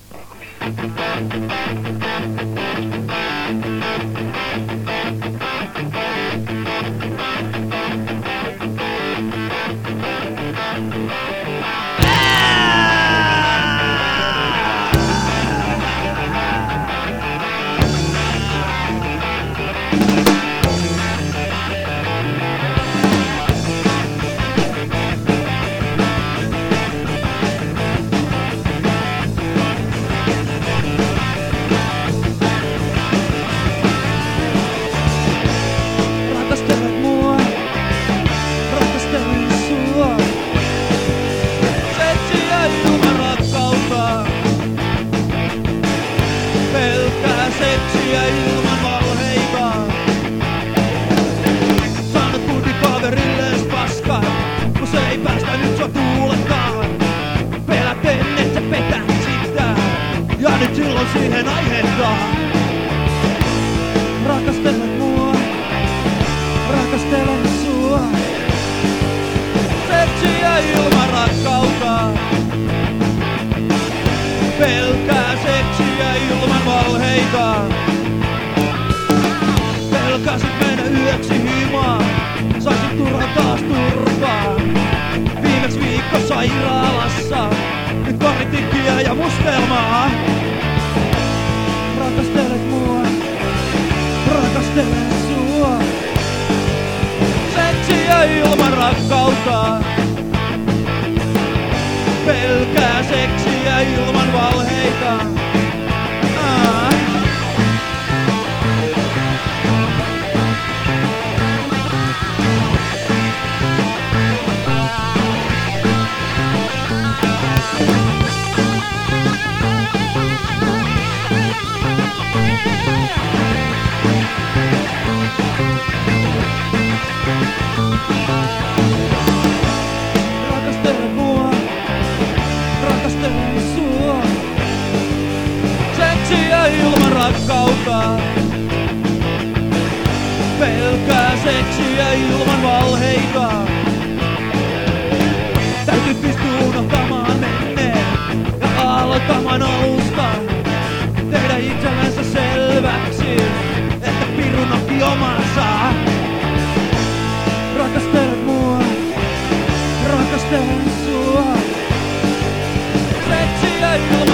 Seksiä ilman valheita. Sanot kundi kaverilles paskaa, kun se ei päästä nyt sua tuulekaan. Peläten et sä petät sitä, ja nyt silloin siihen aihetta. Rakastelet mua, rakastelen sua. Seksiä ilman rakkautta. Pelkää seksiä ilman valheita. Pelkäsit mennä yöksi himaan, saisit turhaan taas turpaa. Viimeks viikko sairaalassa, nyt koritikkiä ja mustelmaa. Rakastelet mua, rakastelen sua. Seksiä ilman rakkautta. Pelkää seksiä ilman valheita. Rakastele mua, rakastelen sua. Seksiä ilman rakkautta. Pelkää seksiä ilman valheita. Täytyy pystyä unohtamaan menneen ja aloittamaan alusta. Tehdä itsellensä selväksi, että piru nokki omansa. Rakastelet mua, rakastelen sua. Seksiä ilman